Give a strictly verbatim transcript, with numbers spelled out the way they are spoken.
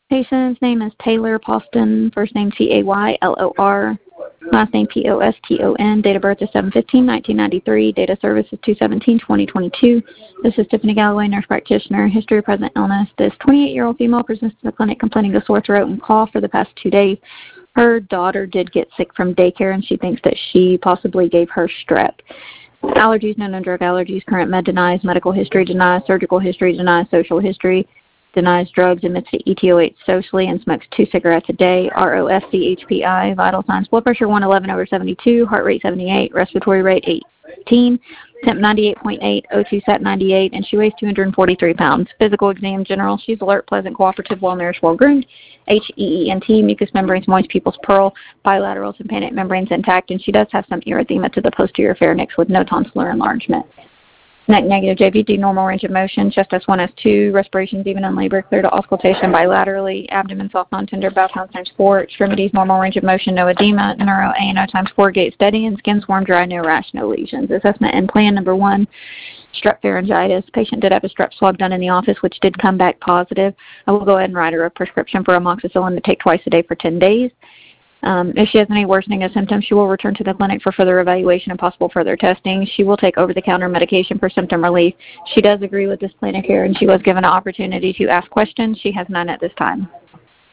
Patient's name is Taylor Poston, first name T A Y L O R, last name P O S T O N, date of birth is seven fifteen nineteen ninety-three, date of service is two seventeen twenty twenty-two. This is Tiffany Galloway, nurse practitioner. History of present illness. This twenty-eight-year-old female presents to the clinic complaining of sore throat and cough for the past two days. Her daughter did get sick from daycare, and she thinks that she possibly gave her strep. Allergies, no known drug allergies. Current med denies. Medical history denies. Surgical history denies. Social history denies drugs, admits to E T O H socially, and smokes two cigarettes a day. R O S C H P I. Vital signs: blood pressure one eleven over seventy-two, heart rate seventy-eight, respiratory rate eighteen, temp ninety-eight point eight, O two sat ninety-eight, and she weighs two hundred forty-three pounds. Physical exam: general. She's alert, pleasant, cooperative, well-nourished, well-groomed. H E E N T, mucous membranes, moist, pupils pearl, bilateral tympanic membranes intact, and she does have some erythema to the posterior pharynx with no tonsillar enlargement. Neck negative, J V D, normal range of motion, chest S one, S two, respirations even in labor, clear to auscultation bilaterally, abdomen soft, non-tender, bowel counts times four, extremities, normal range of motion, no edema, neuro A N O times four, gait steady, and skin warm, dry, no rash, no lesions. Assessment and plan number one, strep pharyngitis. Patient did have a strep swab done in the office, which did come back positive. I will go ahead and write her a prescription for amoxicillin to take twice a day for ten days. Um, if she has any worsening of symptoms, she will return to the clinic for further evaluation and possible further testing. She will take over-the-counter medication for symptom relief. She does agree with this plan of care, and she was given an opportunity to ask questions. She has none at this time.